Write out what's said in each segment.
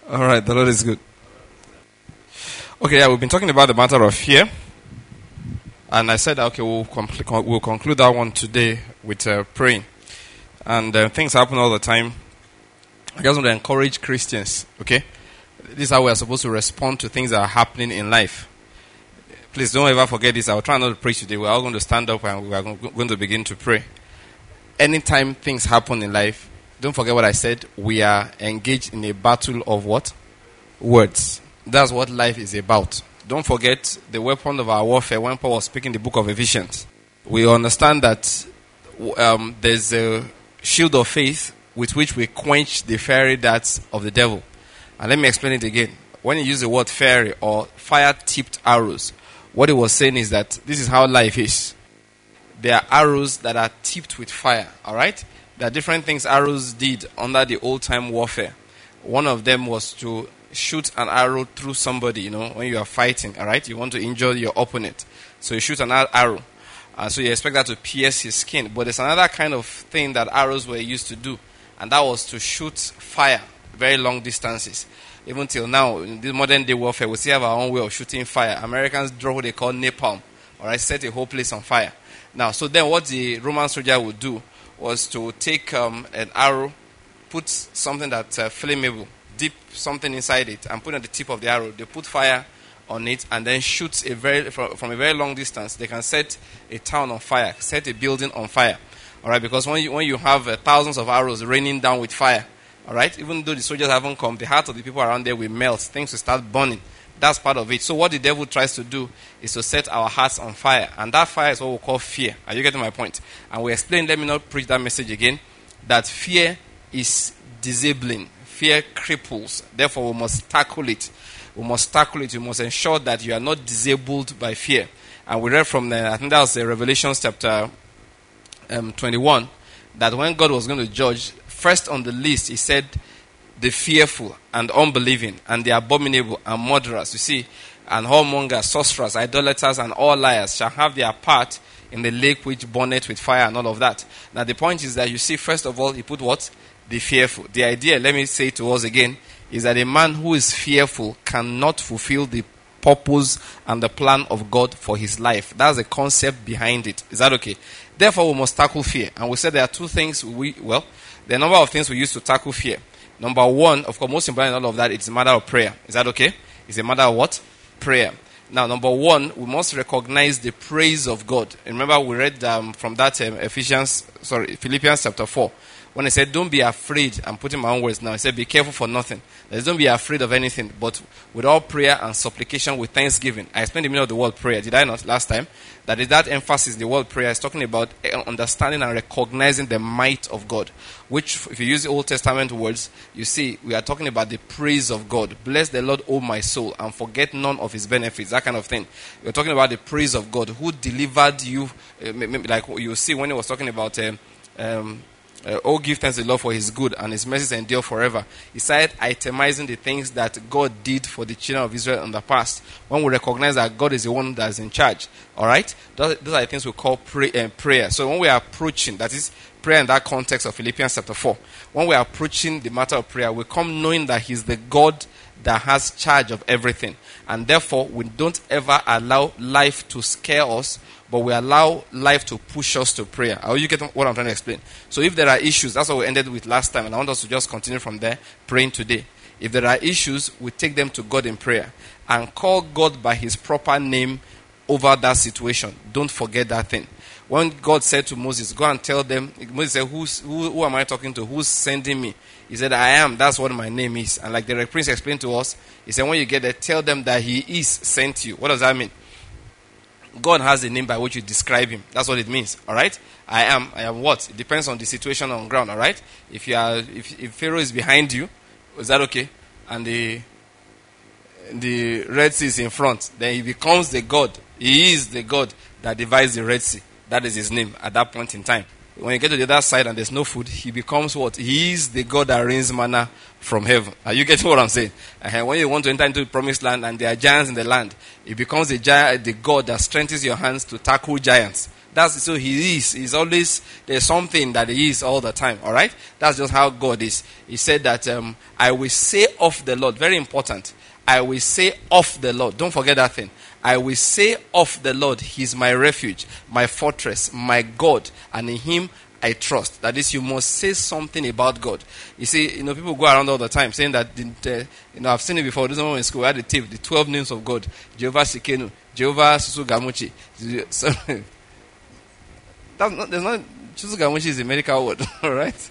All right, the Lord is good. Okay, yeah, we've been talking about the matter of fear. And I said, okay, we'll conclude that one today with praying. And things happen all the time. I just want to encourage Christians, okay? This is how we are supposed to respond to things that are happening in life. Please don't ever forget this. I'll try not to preach today. We're all going to stand up and we are going to begin to pray. Anytime things happen in life, don't forget what I said. We are engaged in a battle of what? Words. That's what life is about. Don't forget the weapon of our warfare. When Paul was speaking the book of Ephesians, we understand that there's a shield of faith with which we quench the fiery darts of the devil. And let me explain it again. When you use the word fiery or fire-tipped arrows, what it was saying is that this is how life is. There are arrows that are tipped with fire, alright? There are different things arrows did under the old-time warfare. One of them was to shoot an arrow through somebody, when you are fighting, alright? You want to injure your opponent. So you shoot an arrow. So you expect that to pierce his skin. But there's another kind of thing that arrows were used to do. And that was to shoot fire very long distances. Even till now, in the modern day warfare, we still have our own way of shooting fire. Americans draw what they call napalm. Alright, set a whole place on fire. Now, so then what the Roman soldier would do was to take an arrow, put something that's flammable, dip something inside it, and put on the tip of the arrow. They put fire on it and then shoot from a very long distance. They can set a town on fire, set a building on fire. All right, because when you have thousands of arrows raining down with fire, all right, even though the soldiers haven't come, the heart of the people around there will melt. Things will start burning. That's part of it. So what the devil tries to do is to set our hearts on fire. And that fire is what we call fear. Are you getting my point? And we explained, let me not preach that message again, that fear is disabling. Fear cripples. Therefore, we must tackle it. We must tackle it. We must ensure that you are not disabled by fear. And we read from I think that was Revelation chapter 21, that when God was going to judge, first on the list, he said, the fearful and unbelieving and the abominable and murderers, you see, and whoremongers, sorcerers, idolaters, and all liars shall have their part in the lake which burneth with fire and all of that. Now the point is that you see, first of all, he put what? The fearful. The idea, let me say it to us again, is that a man who is fearful cannot fulfill the purpose and the plan of God for his life. That's the concept behind it. Is that okay? Therefore, we must tackle fear. And we said there are two things there are a number of things we use to tackle fear. Number one, of course, most important in all of that, it's a matter of prayer. Is that okay? It's a matter of what? Prayer. Now, number one, we must recognize the praise of God. Remember, we read from that Philippians chapter 4. When he said, don't be afraid, I'm putting my own words now. He said, be careful for nothing. That is, don't be afraid of anything, but with all prayer and supplication with thanksgiving. I explained the meaning of the word prayer, did I not, last time? That is that emphasis, the word prayer is talking about understanding and recognizing the might of God. Which, if you use the Old Testament words, you see, we are talking about the praise of God. Bless the Lord, O my soul, and forget none of his benefits, that kind of thing. We're talking about the praise of God, who delivered you, like you see when he was talking about oh, give thanks to the Lord for his good, and his mercies endure forever. He started itemizing the things that God did for the children of Israel in the past. When we recognize that God is the one that is in charge, alright? Those are the things we call prayer. So when we are approaching, that is prayer in that context of Philippians chapter 4, when we are approaching the matter of prayer, we come knowing that he's the God that has charge of everything. And therefore, we don't ever allow life to scare us, but we allow life to push us to prayer. Are you getting what I'm trying to explain? So if there are issues, that's what we ended with last time, and I want us to just continue from there, praying today. If there are issues, we take them to God in prayer and call God by his proper name over that situation. Don't forget that thing. When God said to Moses, go and tell them, Moses said, who am I talking to? Who's sending me? He said, I am. That's what my name is. And like the Prince explained to us, he said, when you get there, tell them that he is sent you. What does that mean? God has a name by which you describe him. That's what it means. Alright? I am what? It depends on the situation on ground. Alright? If Pharaoh is behind you, is that okay? And the Red Sea is in front, then he becomes the God. He is the God that divides the Red Sea. That is his name at that point in time. When you get to the other side and there's no food, he becomes what? He is the God that rains manna from heaven. Are you getting what I'm saying? When you want to enter into the promised land and there are giants in the land, he becomes the God that strengthens your hands to tackle giants. That's so he is. He's always, there's something that he is all the time. All right? That's just how God is. He said that I will say of the Lord. Very important. I will say of the Lord. Don't forget that thing. I will say of the Lord, He's my refuge, my fortress, my God, and in Him I trust. That is, you must say something about God. You see, people go around all the time saying that, I've seen it before. This one in school, I had the tip, the 12 names of God. Jehovah Shikenu, Jehovah Susugamuchi. Susugamuchi is a medical word, all right?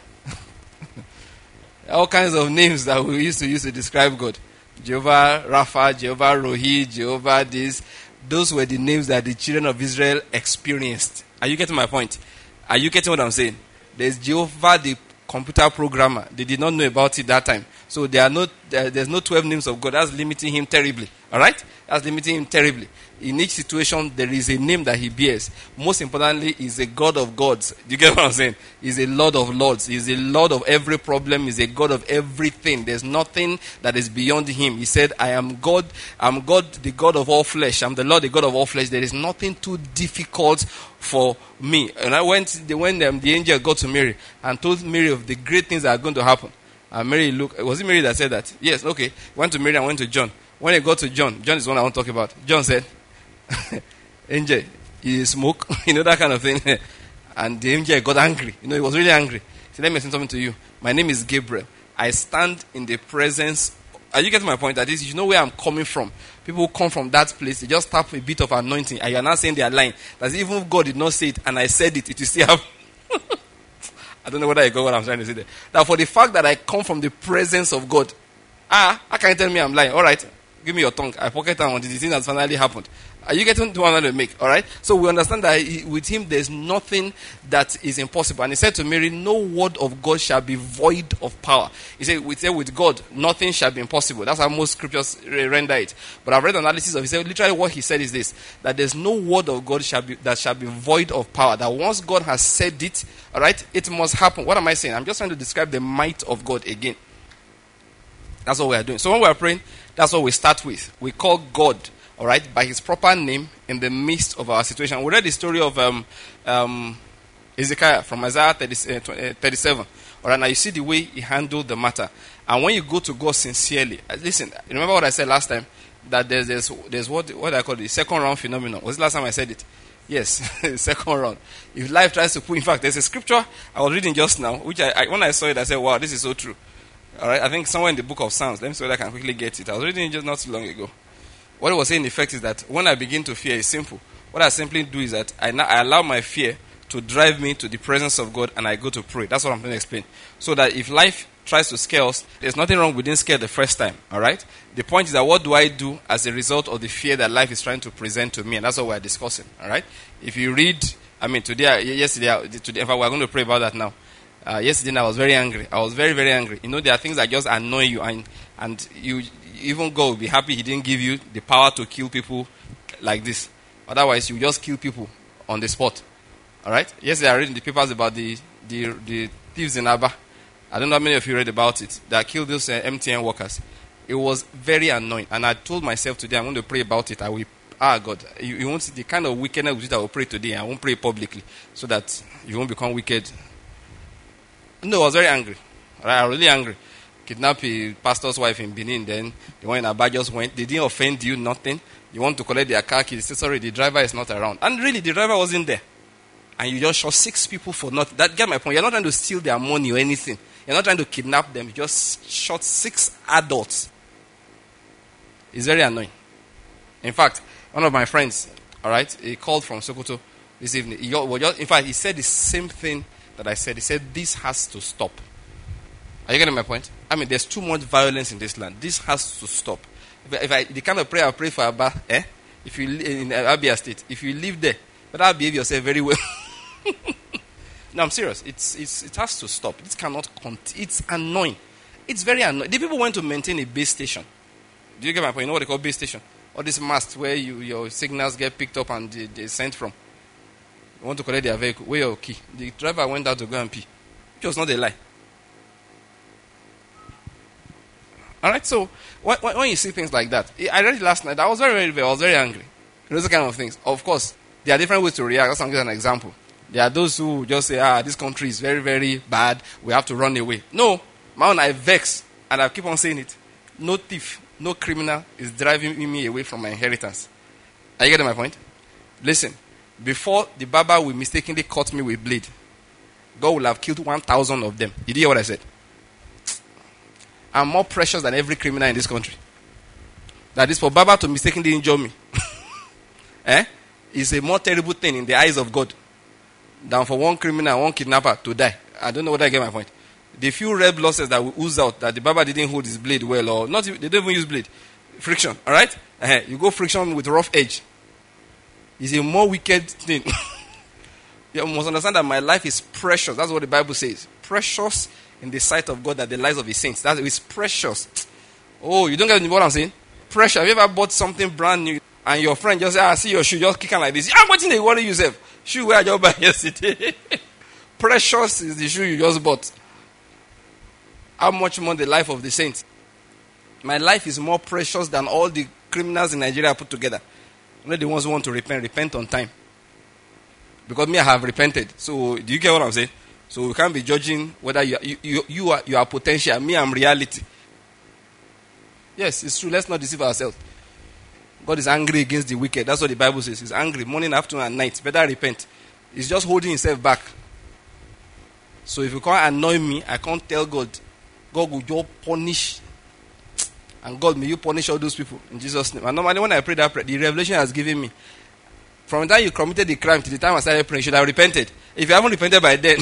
All kinds of names that we used to use to describe God. Jehovah Rapha, Jehovah Rohi, Jehovah this. Those were the names that the children of Israel experienced. Are you getting my point? Are you getting what I'm saying? There's Jehovah the computer programmer. They did not know about it that time. So there's no 12 names of God. That's limiting him terribly. Alright? That's limiting him terribly. In each situation, there is a name that he bears. Most importantly, he's a God of gods. Do you get what I'm saying? He's a Lord of lords. He's a Lord of every problem. He's a God of everything. There's nothing that is beyond him. He said, I am God. I'm God, the God of all flesh. I'm the Lord, the God of all flesh. There is nothing too difficult for me. And when the angel got to Mary and told Mary of the great things that are going to happen. And Mary looked. Was it Mary that said that? Yes, okay. Went to Mary and went to John. When he got to John is the one I want to talk about. John said, angel, you smoke, that kind of thing. And the angel got angry. He was really angry. He said, let me say something to you. My name is Gabriel. I stand in the presence. Are you getting my point? That is, you know where I'm coming from. People who come from that place, they just tap a bit of anointing, and you're not saying they are lying. That even if God did not say it, and I said it, it will still happen. I don't know whether I got what I'm trying to say there. That for the fact that I come from the presence of God, how can you tell me I'm lying? All right, give me your tongue. I pocket down until the thing has finally happened. Are you getting to one to make? All right. So we understand that with him there's nothing that is impossible. And he said to Mary, "No word of God shall be void of power." He said, with God, nothing shall be impossible. That's how most scriptures render it. But I've read analysis of it. He said, literally what he said is this: that there's no word of God that shall be void of power. That once God has said it, all right, it must happen. What am I saying? I'm just trying to describe the might of God again. That's what we are doing. So when we are praying, that's what we start with. We call God, all right, by his proper name in the midst of our situation. We read the story of Ezekiel from Isaiah 37. All right, now you see the way he handled the matter. And when you go to God sincerely, listen, remember what I said last time? That there's what I call the second round phenomenon. Was it last time I said it? Yes, second round. If life tries to put, in fact, there's a scripture I was reading just now, which when I saw it, I said, wow, this is so true. All right, I think somewhere in the book of Psalms. Let me see whether I can quickly get it. I was reading it just not too long ago. What it was saying in effect is that when I begin to fear, it's simple. What I simply do is that I allow my fear to drive me to the presence of God and I go to pray. That's what I'm going to explain. So that if life tries to scare us, there's nothing wrong with being scared the first time. All right? The point is that what do I do as a result of the fear that life is trying to present to me? And that's what we're discussing. All right? If you read, yesterday, in fact, we're going to pray about that now. Yesterday I was very angry. I was very, very angry. There are things that just annoy you and you even God will be happy he didn't give you the power to kill people like this. Otherwise, you just kill people on the spot. All right? Yesterday I read in the papers about the thieves in Aba. I don't know how many of you read about it. That killed those MTN workers. It was very annoying. And I told myself today I'm going to pray about it. I will. God, you won't see the kind of wickedness with it I will pray today. I won't pray publicly so that you won't become wicked. No, I was very angry. Right? I was really angry. Kidnap a pastor's wife in Benin, then the one in Aba just went. They didn't offend you, nothing. You want to collect their car keys. They say, sorry, the driver is not around. And really, the driver wasn't there. And you just shot 6 people for nothing. That get my point. You're not trying to steal their money or anything. You're not trying to kidnap them. You just shot 6 adults. It's very annoying. In fact, one of my friends, all right, he called from Sokoto this evening. In fact, he said the same thing that I said. He said, this has to stop. Are you getting my point? There's too much violence in this land. This has to stop. The kind of prayer I pray for Abba, if you in Abia State, if you live there, better behave yourself very well. No, I'm serious. It has to stop. It cannot it's annoying. It's very annoying. The people want to maintain a base station. Do you get my point? You know what they call base station? Or this mast where your signals get picked up and they're sent from. You want to collect their vehicle. Where your key? The driver went out to go and pee. It was not a lie. Alright, so when you see things like that, I read it last night, I was very angry. Those kind of things. Of course, There are different ways to react. That's an example. There are those who just say, this country is very, very bad. We have to run away. No. My own, I vex. And I keep on saying it. No thief, no criminal is driving me away from my inheritance. Are you getting my point? Listen. Before the barber will mistakenly cut me with blade, God will have killed 1,000 of them. Did you hear what I said? I'm more precious than every criminal in this country. That is for barber to mistakenly injure me. It's a more terrible thing in the eyes of God than for one criminal, one kidnapper to die. I don't know whether I get my point. The few red blood cells that will ooze out, that the barber didn't hold his blade well, or not, they don't even use blade. Friction, alright? You go friction with rough edge. It's a more wicked thing. You must understand that my life is precious. That's what the Bible says. Precious in the sight of God than the lives of his saints. That is precious. Oh, you don't get what I'm saying? Precious. Have you ever bought something brand new and your friend just say, I see your shoe, just kick on like this. I'm watching the worry yourself. Shoe where I just bought yesterday. Precious is the shoe you just bought. How much more the life of the saints? My life is more precious than all the criminals in Nigeria put together. Only the ones who want to repent on time. Because me, I have repented. So, do you get what I'm saying? So, we can't be judging whether you are potential. Me, I'm reality. Yes, it's true. Let's not deceive ourselves. God is angry against the wicked. That's what the Bible says. He's angry morning, afternoon, and night. Better repent. He's just holding himself back. So, if you can't annoy me, I can't tell God. God will just punish. And God, may you punish all those people in Jesus' name. And normally when I pray that prayer, the revelation has given me. From the time you committed the crime to the time I started praying, you should have repented. If you haven't repented by then.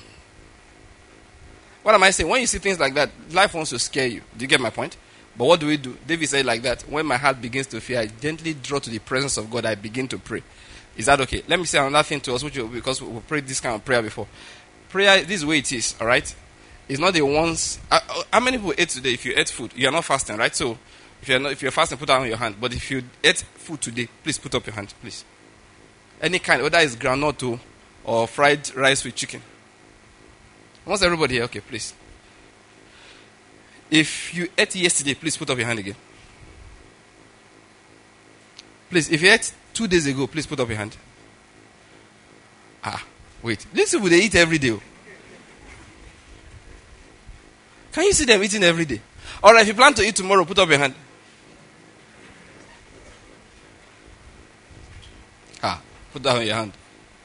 What am I saying? When you see things like that, life wants to scare you. Do you get my point? But what do we do? David said like that. When my heart begins to fear, I gently draw to the presence of God. I begin to pray. Is that okay? Let me say another thing to us, because we've prayed this kind of prayer before. Prayer, this is the way it is, alright? It's not the ones. How many people ate today? If you ate food, you are not fasting, right? So, if you're fasting, put down your hand. But if you ate food today, please put up your hand, please. Any kind, whether it's groundnut or fried rice with chicken. Almost everybody here, okay, please. If you ate yesterday, please put up your hand again. Please, if you ate 2 days ago, please put up your hand. Wait. These people, they eat every day. Can you see them eating every day? Alright, if you plan to eat tomorrow, put up your hand. Put down your hand.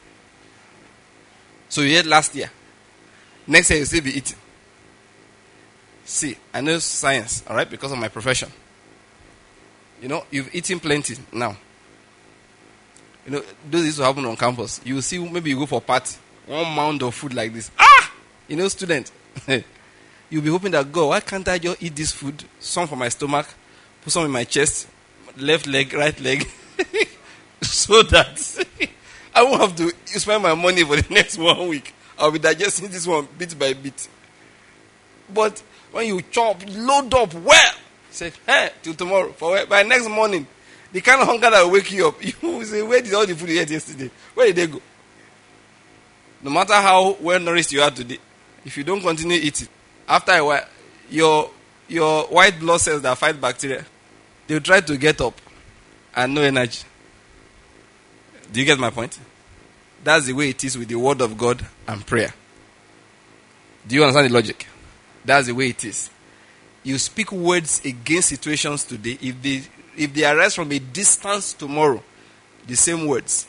So you ate last year. Next year, you'll still be eating. See, I know science, alright, because of my profession. You know, you've eaten plenty now. You know, those used to happen on campus. You will see, maybe you go for a party, one mound of food like this. You know, student. You'll be hoping that, God, why can't I just eat this food? Some for my stomach, put some in my chest, left leg, right leg. So that I won't have to spend my money for the next 1 week. I'll be digesting this one bit by bit. But when you chop, load up well, say, hey, till tomorrow. By next morning, the kind of hunger that will wake you up, you will say, where did all the food you ate yesterday? Where did they go? No matter how well nourished you are today, if you don't continue eating, after a while, your white blood cells that fight bacteria, they'll try to get up and no energy. Do you get my point? That's the way it is with the word of God and prayer. Do you understand the logic? That's the way it is. You speak words against situations today. If they arise from a distance tomorrow, the same words.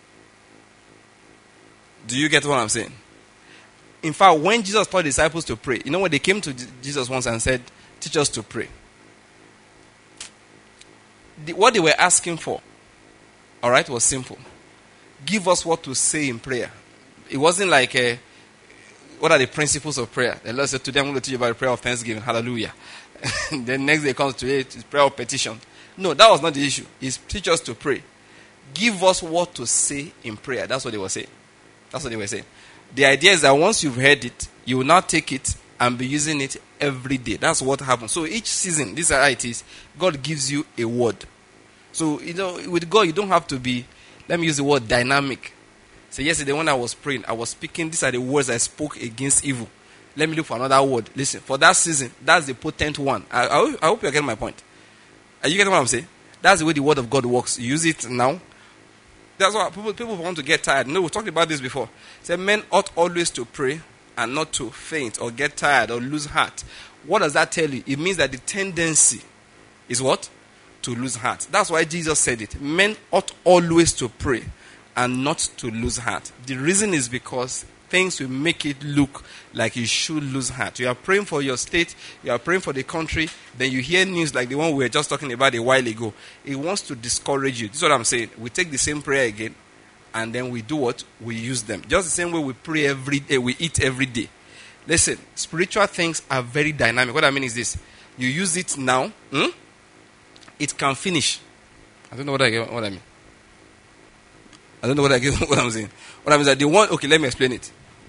Do you get what I'm saying? In fact, when Jesus taught disciples to pray, you know when they came to Jesus once and said, teach us to pray. What they were asking for, alright, was simple. Give us what to say in prayer. It wasn't like, what are the principles of prayer? The Lord said, today I'm going to teach you about the prayer of thanksgiving. Hallelujah. Then next day comes to it, it's prayer of petition. No, that was not the issue. It's teach us to pray. Give us what to say in prayer. That's what they were saying. That's what they were saying. The idea is that once you've heard it, you will now take it and be using it every day. That's what happens. So each season, this is how it is, God gives you a word. So, you know, with God, you don't have to be, let me use the word dynamic. So yesterday when I was praying, I was speaking, these are the words I spoke against evil. Let me look for another word. Listen, for that season, that's the potent one. I hope you're getting my point. Are you getting what I'm saying? That's the way the word of God works. You use it now. That's why people want to get tired. No, we talked about this before. Say men ought always to pray and not to faint or get tired or lose heart. What does that tell you? It means that the tendency is what? To lose heart. That's why Jesus said it. Men ought always to pray and not to lose heart. The reason is because things will make it look like you should lose heart. You are praying for your state, you are praying for the country, then you hear news like the one we were just talking about a while ago. It wants to discourage you. This is what I'm saying. We take the same prayer again, and then we do what? We use them. Just the same way we pray every day, we eat every day. Listen, spiritual things are very dynamic. What I mean is this. You use it now, it can finish. I don't know what I mean. I don't know what I'm saying. What I mean is that the one, okay, let me explain it.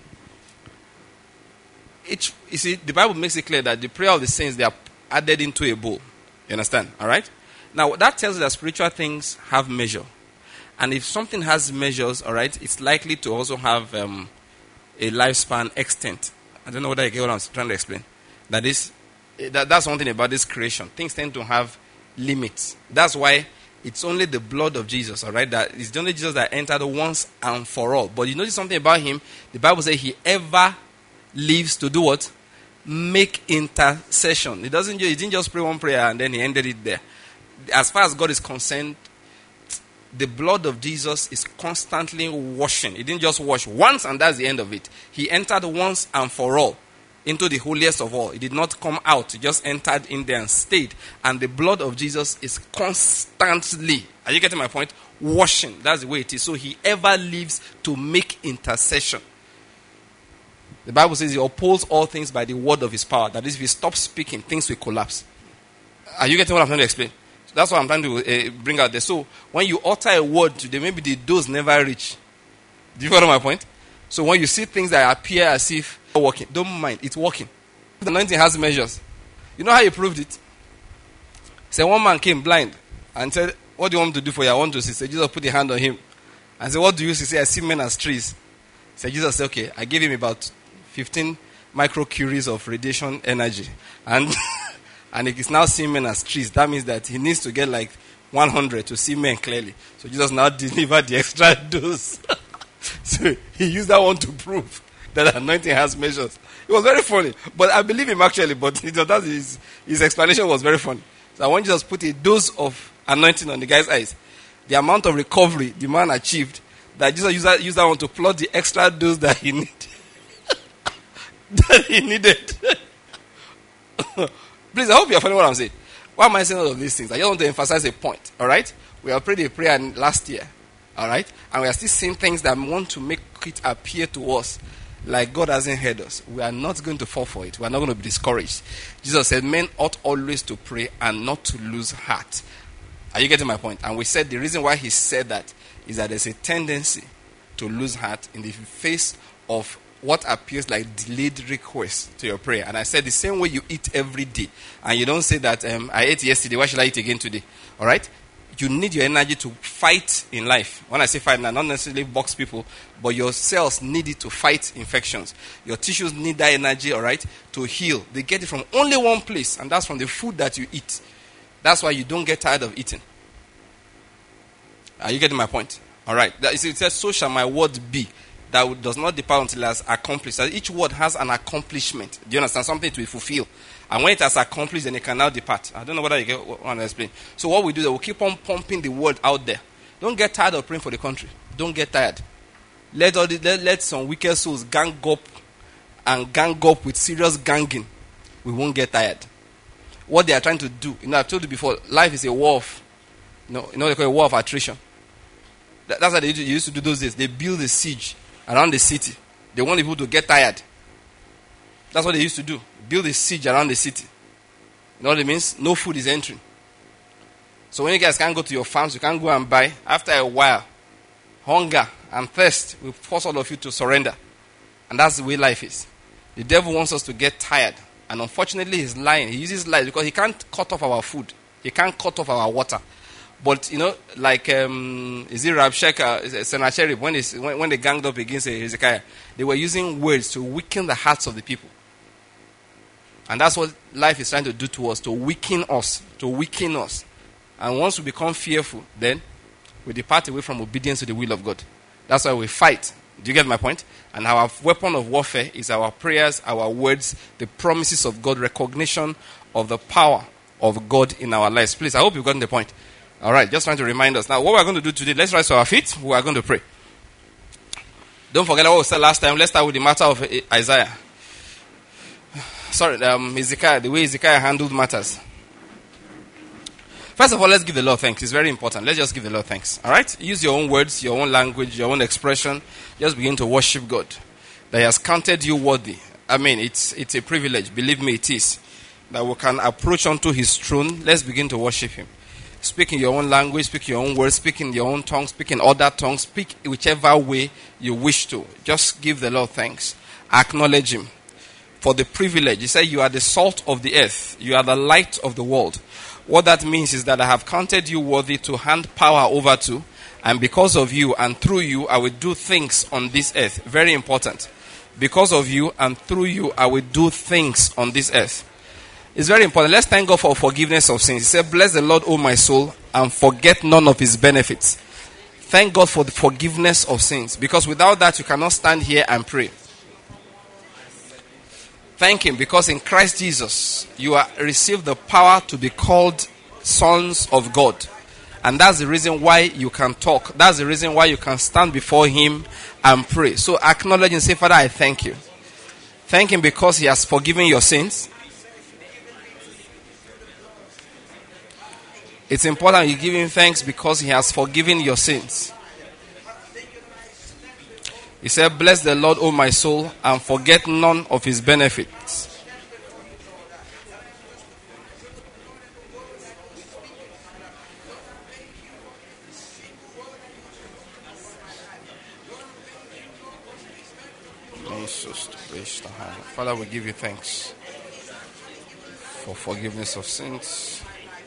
You see, the Bible makes it clear that the prayer of the saints, they are added into a bowl. You understand? All right? Now, that tells you that spiritual things have measure. And if something has measures, all right, it's likely to also have a lifespan extent. I don't know whether I get what I'm trying to explain. That's one thing about this creation. Things tend to have limits. That's why it's only the blood of Jesus, all right? That it's only Jesus that entered once and for all. But you notice something about him. The Bible says he ever lives to do what? Make intercession. He didn't just pray one prayer and then he ended it there. As far as God is concerned, the blood of Jesus is constantly washing. He didn't just wash once and that's the end of it. He entered once and for all into the holiest of all. He did not come out. He just entered in there and stayed. And the blood of Jesus is constantly, are you getting my point? Washing. That's the way it is. So he ever lives to make intercession. The Bible says he upholds all things by the word of his power. That is, if he stops speaking, things will collapse. Are you getting what I'm trying to explain? So that's what I'm trying to bring out there. So when you utter a word today, maybe the dose never reach. Do you follow my point? So when you see things that appear as if working, don't mind, it's working. The anointing has measures. You know how he proved it? Say one man came blind and said, "What do you want me to do for you? I want to see." So Jesus put a hand on him and said, "What do you see?" Say, "I see men as trees." So Jesus said, "Okay." I gave him about 15 microcuries of radiation energy, and and he is now seeing men as trees. That means that he needs to get like 100 to see men clearly. So Jesus now delivered the extra dose. So he used that one to prove that anointing has measures. It was very funny, but I believe him actually. But his explanation was very funny. So I want you to just put a dose of anointing on the guy's eyes. The amount of recovery the man achieved, that Jesus used that one to plot the extra dose that he needed. Please, I hope you are following what I'm saying. Why am I saying all of these things? I just want to emphasize a point. All right, we have prayed a prayer last year. All right, and we are still seeing things that want to make it appear to us like God hasn't heard us. We are not going to fall for it. We are not going to be discouraged. Jesus said, "Men ought always to pray and not to lose heart." Are you getting my point? And we said the reason why he said that is that there's a tendency to lose heart in the face of what appears like delayed requests to your prayer. And I said the same way you eat every day, and you don't say that I ate yesterday, why should I eat again today? All right. You need your energy to fight in life. When I say fight, not necessarily box people, but your cells need it to fight infections. Your tissues need that energy, all right, to heal. They get it from only one place, and that's from the food that you eat. That's why you don't get tired of eating. Are you getting my point? All right. It says, "So shall my word be, that does not depart until it has accomplished." So each word has an accomplishment. Do you understand? Something to fulfill. And when it has accomplished, then it can now depart. I don't know whether you get what I want to explain. So what we do is we'll keep on pumping the word out there. Don't get tired of praying for the country. Don't get tired. Let some wicked souls gang up with serious ganging. We won't get tired. What they are trying to do, I've told you before, life is a war of, they call it a war of attrition. That's what they used to do those days. They build a siege around the city. They want people to get tired. That's what they used to do. Build a siege around the city. You know what it means? No food is entering. So when you guys can't go to your farms, you can't go and buy. After a while, hunger and thirst will force all of you to surrender. And that's the way life is. The devil wants us to get tired. And unfortunately, he's lying. He uses lies because he can't cut off our food. He can't cut off our water. But, like, is it Rabshakeh, Sennacherib, when they ganged up against Hezekiah, they were using words to weaken the hearts of the people. And that's what life is trying to do to us, to weaken us. And once we become fearful, then We depart away from obedience to the will of God. That's why we fight. Do you get my point? And our weapon of warfare is our prayers, our words, the promises of God, recognition of the power of God in our lives. Please, I hope you've gotten the point. All right, just trying to remind us. Now, what we're going to do today, let's rise to our feet. We are going to pray. Don't forget what we said last time. Let's start with the matter of Isaiah. Sorry, Hezekiah, the way Hezekiah handled matters. First of all, let's give the Lord thanks. It's very important. Let's just give the Lord thanks. All right? Use your own words, your own language, your own expression. Just begin to worship God. That He has counted you worthy. I mean, it's a privilege. Believe me, it is. That we can approach unto His throne. Let's begin to worship Him. Speak in your own language, speak your own words, speak in your own tongue, speak in other tongues, speak whichever way you wish to. Just give the Lord thanks. Acknowledge Him for the privilege. He said, you are the salt of the earth. You are the light of the world. What that means is that I have counted you worthy to hand power over to, and because of you and through you, I will do things on this earth. Very important. Because of you and through you, I will do things on this earth. It's very important. Let's thank God for forgiveness of sins. He said, bless the Lord, O my soul, and forget none of His benefits. Thank God for the forgiveness of sins, because without that, you cannot stand here and pray. Thank Him, because in Christ Jesus, you received the power to be called sons of God. And that's the reason why you can talk. That's the reason why you can stand before Him and pray. So acknowledge and say, Father, I thank you. Thank Him because He has forgiven your sins. It's important you give Him thanks because He has forgiven your sins. He said, bless the Lord, O my soul, and forget none of His benefits. Father, we give you thanks for forgiveness of sins.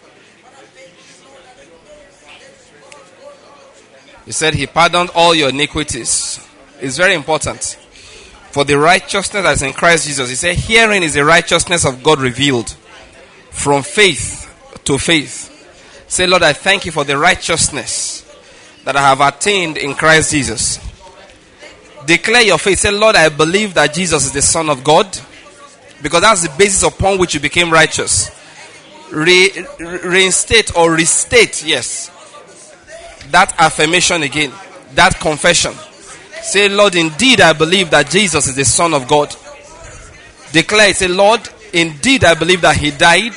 He said He pardoned all your iniquities. It's very important. For the righteousness that is in Christ Jesus. He said, herein is the righteousness of God revealed from faith to faith. Say, Lord, I thank you for the righteousness that I have attained in Christ Jesus. Declare your faith. Say, Lord, I believe that Jesus is the Son of God, because that's the basis upon which you became righteous. Reinstate or restate, yes, that affirmation again, that confession. Say, Lord, indeed I believe that Jesus is the Son of God. Declare it. Say, Lord, indeed I believe that He died.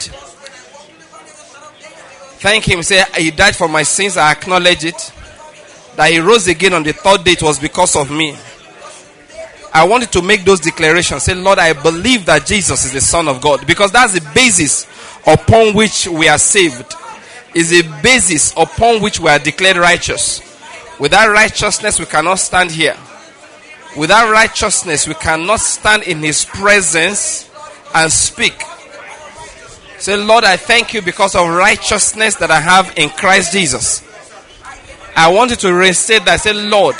Thank Him. Say, He died for my sins. I acknowledge it. That He rose again on the third day. It was because of me. I wanted to make those declarations. Say, Lord, I believe that Jesus is the Son of God. Because that's the basis upon which we are saved. Is the basis upon which we are declared righteous. Without righteousness, we cannot stand here. Without righteousness, we cannot stand in His presence and speak. Say, Lord, I thank you because of righteousness that I have in Christ Jesus. I want you to restate that. Say, Lord,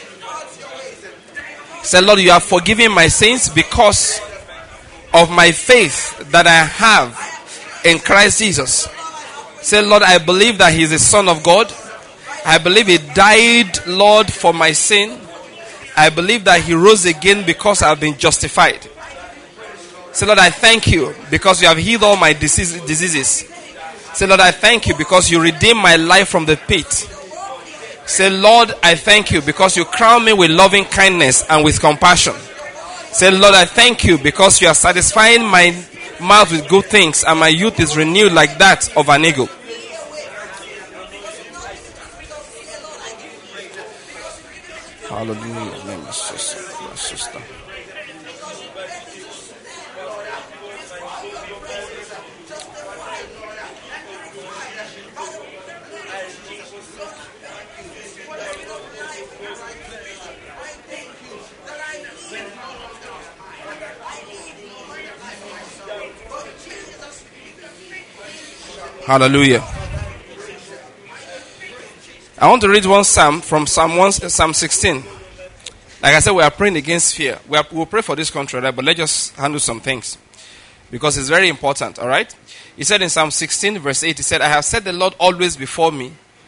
you have forgiven my sins because of my faith that I have in Christ Jesus. Say, Lord, I believe that He is the Son of God. I believe He died, Lord, for my sin. I believe that He rose again because I have been justified. Say, Lord, I thank you because you have healed all my diseases. Say, Lord, I thank you because you redeemed my life from the pit. Say, Lord, I thank you because you crown me with loving kindness and with compassion. Say, Lord, I thank you because you are satisfying my mouth with good things and my youth is renewed like that of an eagle. Hallelujah. My sister. Hallelujah. I want to read one psalm from Psalm 16. Like I said, we are praying against fear. We'll pray for this country, right? But let's just handle some things, because it's very important, all right? He said in Psalm 16, verse 8, he said, I have set the Lord always before me.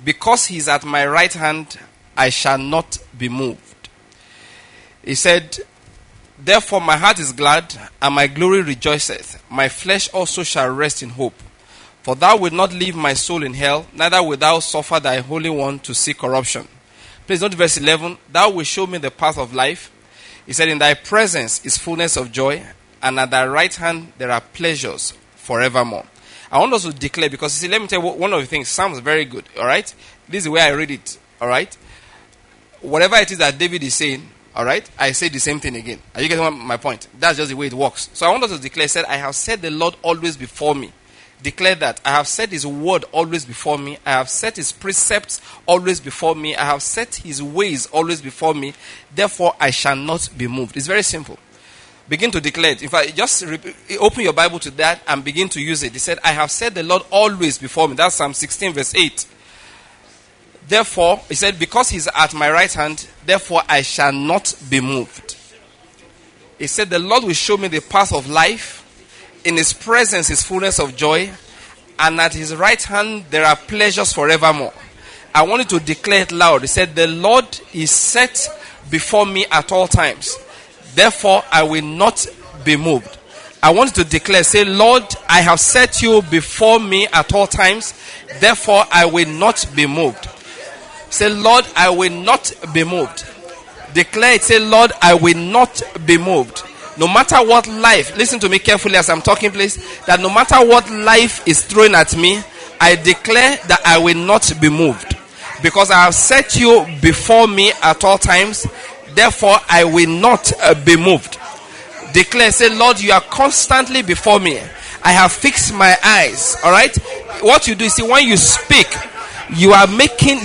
because he's at my right hand, I shall not be moved. He said, therefore my heart is glad, and my glory rejoiceth. My flesh also shall rest in hope. For thou wilt not leave my soul in hell, neither wilt thou suffer thy Holy One to see corruption. Please note verse 11. Thou wilt show me the path of life. He said, in thy presence is fullness of joy, and at thy right hand there are pleasures forevermore. I want us to declare, because you see, let me tell you one of the things. Sounds very good, all right? This is the way I read it, all right? Whatever it is that David is saying, all right, I say the same thing again. Are you getting my point? That's just the way it works. So I want us to declare, said, I have set the Lord always before me. Declare that. I have set his word always before me. I have set his precepts always before me. I have set his ways always before me. Therefore, I shall not be moved. It's very simple. Begin to declare it. In fact, just open your Bible to that and begin to use it. He said, I have set the Lord always before me. That's Psalm 16 verse 8. Therefore, he said, because he's at my right hand, therefore I shall not be moved. He said, the Lord will show me the path of life. In his presence is fullness of joy, and at his right hand there are pleasures forevermore. I want you to declare it loud. He said, the Lord is set before me at all times. Therefore, I will not be moved. I want you to declare, say, Lord, I have set you before me at all times. Therefore, I will not be moved. Say, Lord, I will not be moved. Declare it. Say, Lord, I will not be moved. No matter what life, listen to me carefully as I'm talking, please, that no matter what life is throwing at me, I declare that I will not be moved. Because I have set you before me at all times, therefore I will not be moved. Declare, say, Lord, you are constantly before me. I have fixed my eyes. All right? What you do is, see, when you speak, you are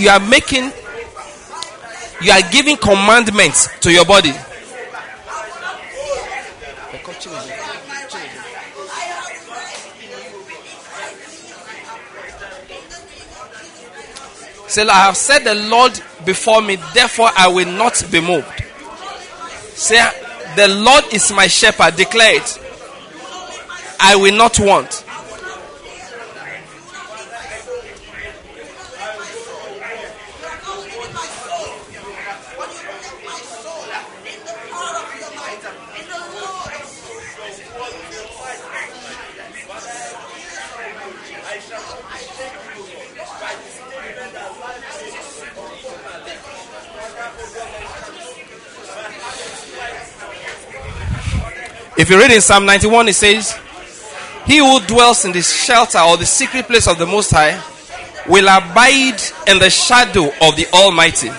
giving commandments to your body. Say, I have set the Lord before me, therefore I will not be moved. Say, the Lord is my shepherd. Declare it. I will not want. If you read in Psalm 91, it says, he who dwells in the shelter or the secret place of the Most High will abide in the shadow of the Almighty.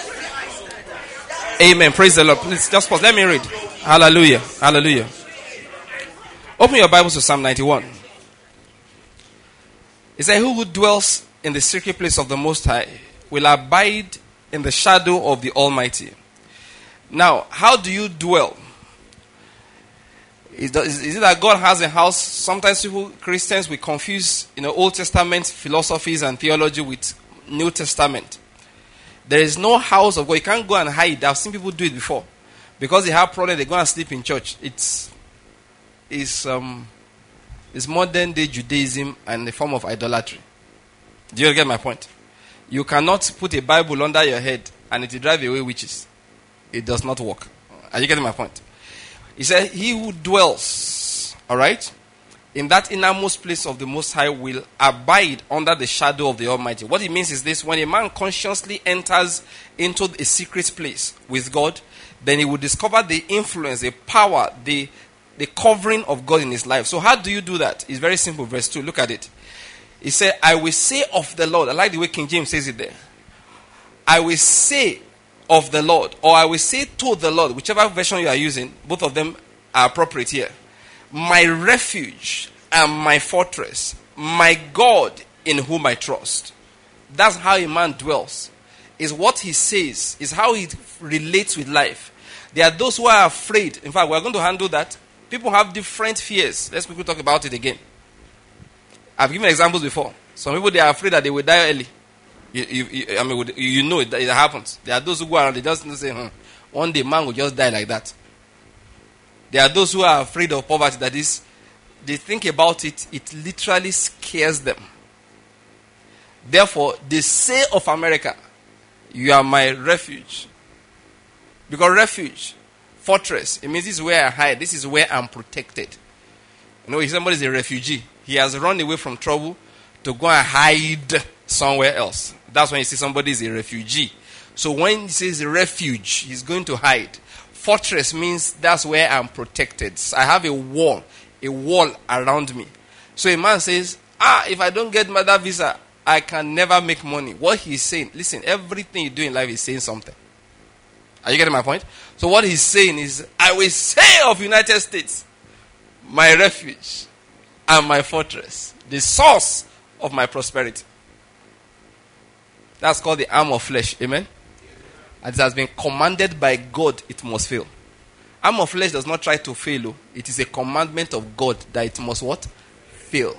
Amen. Praise the Lord. Please just pause. Let me read. Hallelujah. Hallelujah. Open your Bibles to Psalm 91. It says, who dwells in the secret place of the Most High will abide in the shadow of the Almighty. Now, how do you dwell? Is it that God has a house? Sometimes Christians, we confuse Old Testament philosophies and theology with New Testament. There is no house of God. You can't go and hide. I've seen people do it before. Because they have problems, they go and sleep in church. It's modern day Judaism and a form of idolatry. Do you get my point? You cannot put a Bible under your head and it will drive away witches. It does not work. Are you getting my point? He said, he who dwells, all right, in that innermost place of the Most High will abide under the shadow of the Almighty. What it means is this: when a man consciously enters into a secret place with God, then he will discover the influence, the power, the covering of God in his life. So how do you do that? It's very simple. Verse 2, look at it. He said, I will say of the Lord. I like the way King James says it there. I will say of the Lord, or I will say to the Lord, whichever version you are using, both of them are appropriate here. My refuge and my fortress, my God in whom I trust. That's how a man dwells. Is what he says, is how he relates with life. There are those who are afraid. In fact, we're going to handle that. People have different fears. Let's quickly talk about it again. I've given examples before. Some people, they are afraid that they will die early. You know it happens. There are those who go around, they just say, one day man will just die like that. There are those who are afraid of poverty. That is, they think about it, it literally scares them. Therefore, they say of America, you are my refuge. Because refuge, fortress, it means this is where I hide. This is where I'm protected. You know, if somebody is a refugee, he has run away from trouble to go and hide somewhere else. That's when you see somebody is a refugee. So when he says refuge, he's going to hide. Fortress means that's where I'm protected. I have a wall around me. So a man says, if I don't get that visa, I can never make money. What he's saying, listen, everything you do in life is saying something. Are you getting my point? So what he's saying is, I will say of United States, my refuge and my fortress, the source of my prosperity. That's called the arm of flesh. Amen? As it has been commanded by God, it must fail. Arm of flesh does not try to fail. It is a commandment of God that it must what? Fail.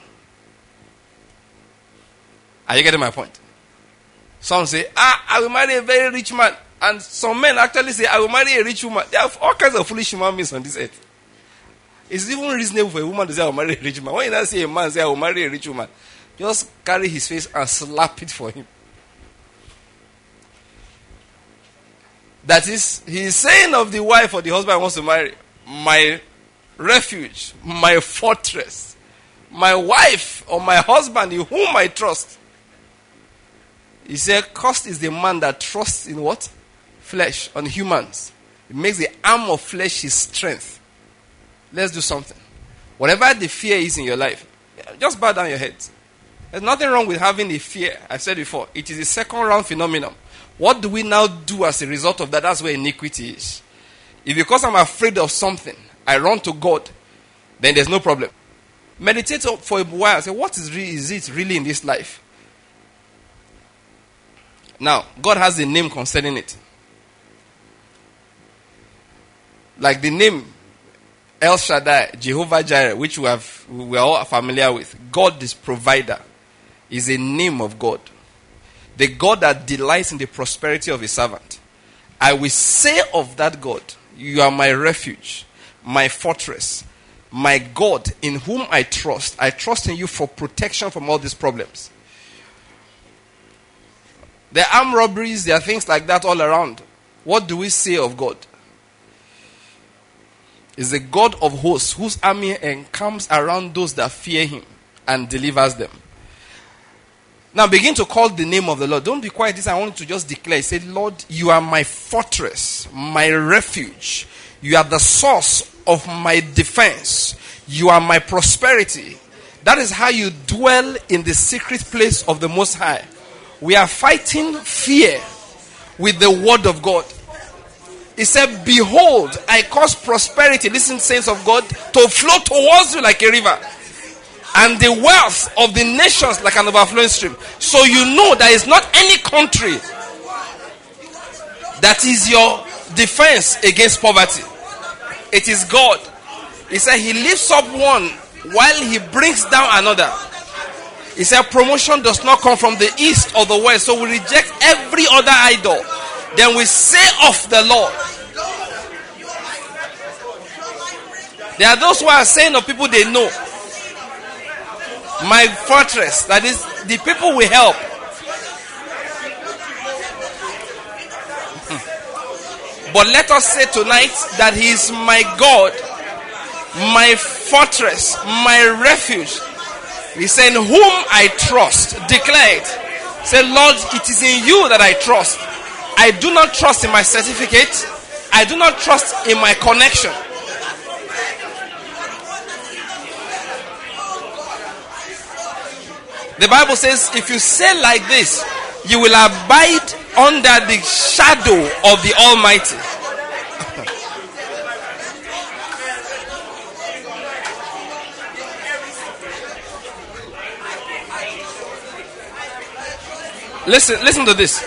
Are you getting my point? Some say, I will marry a very rich man. And some men actually say, I will marry a rich woman. There are all kinds of foolish human beings on this earth. It's even reasonable for a woman to say, I will marry a rich man. When you not see a man say, I will marry a rich woman, just carry his face and slap it for him. That is, he is saying of the wife or the husband wants to marry, my refuge, my fortress, my wife or my husband in whom I trust. He said, cursed is the man that trusts in what? Flesh, on humans. It makes the arm of flesh his strength. Let's do something. Whatever the fear is in your life, just bow down your heads. There's nothing wrong with having a fear. I said before, it is a second round phenomenon. What do we now do as a result of that? That's where iniquity is. If because I'm afraid of something, I run to God, then there's no problem. Meditate for a while. Say, what is it really in this life? Now, God has a name concerning it. Like the name El Shaddai, Jehovah Jireh, which we are all familiar with. God is provider. Is a name of God. The God that delights in the prosperity of his servant. I will say of that God, you are my refuge, my fortress, my God in whom I trust. I trust in you for protection from all these problems. There are armed robberies, there are things like that all around. What do we say of God? Is the God of hosts whose army encamps around those that fear him and delivers them. Now begin to call the name of the Lord. Don't be quiet. This I want to just declare. Say, Lord, you are my fortress, my refuge. You are the source of my defense. You are my prosperity. That is how you dwell in the secret place of the Most High. We are fighting fear with the word of God. He said, behold, I cause prosperity, listen, saints of God, to flow towards you like a river. And the wealth of the nations like an overflowing stream. So you know there is not any country that is your defense against poverty. It is God. He said he lifts up one while he brings down another. He said promotion does not come from the east or the west. So we reject every other idol. Then we say of the Lord. There are those who are saying of people they know. My fortress, that is, the people we help. But let us say tonight that he is my God, my fortress, my refuge. He said, in whom I trust. Declare it. Say, Lord, it is in you that I trust. I do not trust in my certificate. I do not trust in my connection. The Bible says, if you say like this, you will abide under the shadow of the Almighty. Listen to this.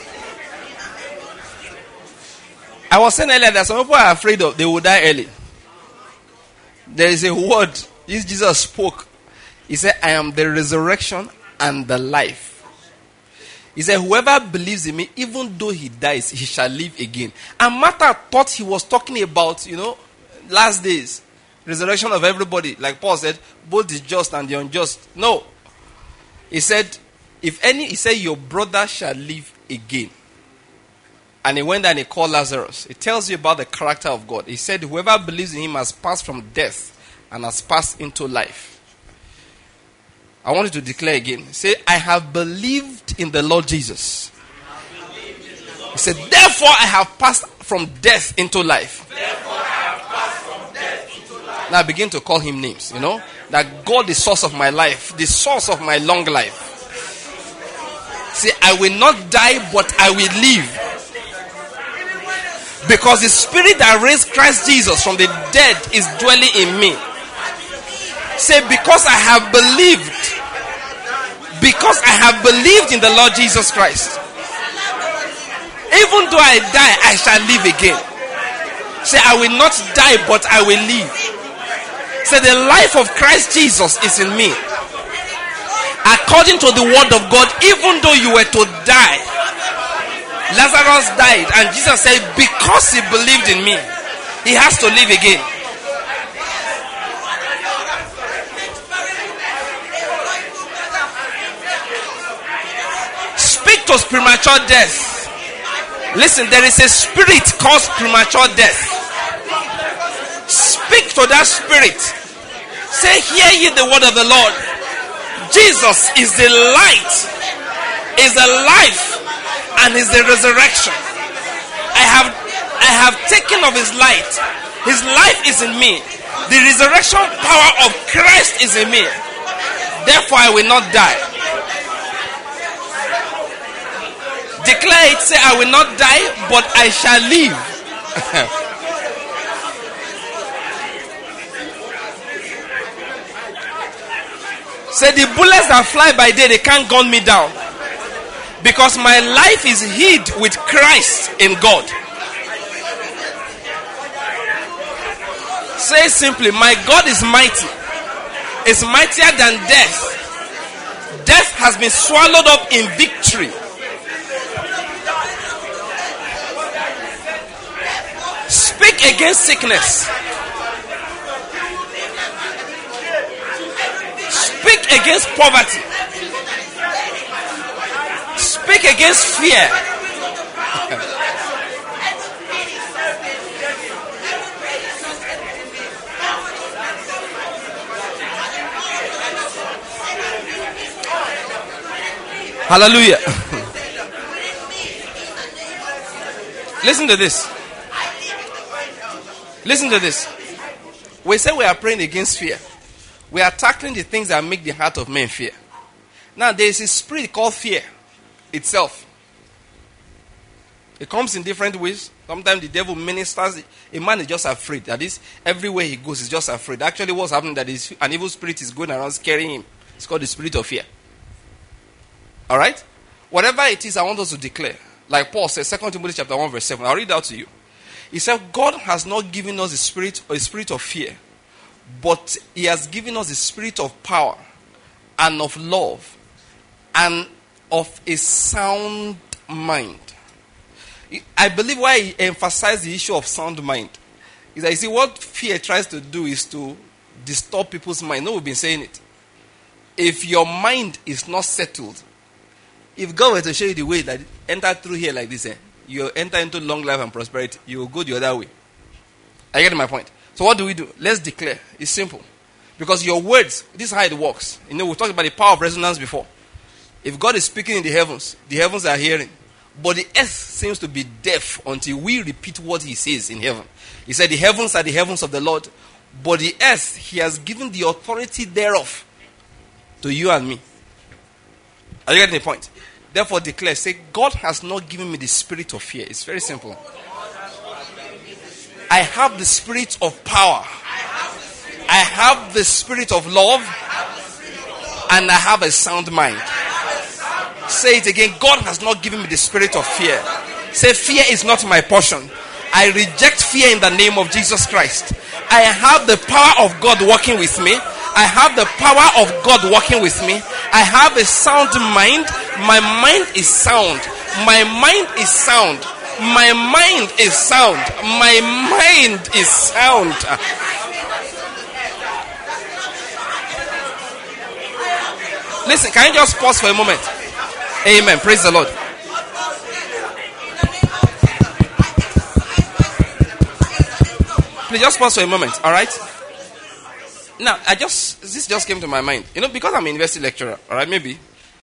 I was saying earlier that some people are afraid of they will die early. There is a word Jesus spoke. He said, I am the resurrection and the life. He said, whoever believes in me, even though he dies, he shall live again. And Martha thought he was talking about, last days. Resurrection of everybody. Like Paul said, both the just and the unjust. No. He said, he said, your brother shall live again. And he went and he called Lazarus. It tells you about the character of God. He said, whoever believes in him has passed from death and has passed into life. I want you to declare again. Say, I have believed in the Lord Jesus. He said, therefore I have passed from death into life. Now begin to call him names, that God is the source of my life, the source of my long life. Say, I will not die, but I will live. Because the spirit that raised Christ Jesus from the dead is dwelling in me. Say, because I have believed in the Lord Jesus Christ, even though I die, I shall live again. Say, I will not die, but I will live. Say, the life of Christ Jesus is in me. According to the word of God, even though you were to die, Lazarus died, and Jesus said, because he believed in me, he has to live again. Speak to premature death. Listen, there is a spirit called premature death. Speak to that spirit. Say, hear ye the word of the Lord. Jesus is the light, is the life, and is the resurrection. I have taken of his light. His life is in me. The resurrection power of Christ is in me. Therefore I will not die. Declare it. Say, I will not die, but I shall live. Say, the bullets that fly by day, they can't gun me down. Because my life is hid with Christ in God. Say simply, my God is mighty. Is mightier than death. Death has been swallowed up in victory. Speak against sickness. Speak against poverty. Speak against fear. Hallelujah. Listen to this. Listen to this. We say we are praying against fear. We are tackling the things that make the heart of men fear. Now there is a spirit called fear itself. It comes in different ways. Sometimes the devil ministers. A man is just afraid. That is, everywhere he goes, he's just afraid. Actually, what's happening that is an evil spirit is going around scaring him. It's called the spirit of fear. Alright? Whatever it is, I want us to declare. Like Paul says, 2 Timothy chapter 1 verse 7. I'll read it out to you. He said, God has not given us a spirit of fear, but he has given us a spirit of power and of love and of a sound mind. I believe why he emphasized the issue of sound mind is that, you see, what fear tries to do is to distort people's mind. No, we've been saying it. If your mind is not settled, if God were to show you the way that enter through here like this, you enter into long life and prosperity, you will go the other way. Are you getting my point? So what do? Let's declare. It's simple. Because your words, this is how it works. You know, we talked about the power of resonance before. If God is speaking in the heavens are hearing. But the earth seems to be deaf until we repeat what he says in heaven. He said, the heavens are the heavens of the Lord, but the earth, he has given the authority thereof to you and me. Are you getting the point? Therefore declare, say, God has not given me the spirit of fear. It's very simple. I have the spirit of power. I have the spirit of love. And I have a sound mind. Say it again. God has not given me the spirit of fear. Say, fear is not my portion. I reject fear in the name of Jesus Christ. I have the power of God working with me. I have the power of God working with me. I have a sound mind. My mind is sound. My mind is sound. My mind is sound. My mind is sound. Listen, can you just pause for a moment? Amen. Praise the Lord. Please just pause for a moment, all right? Now, this just came to my mind. Because I'm a university lecturer, all right? Maybe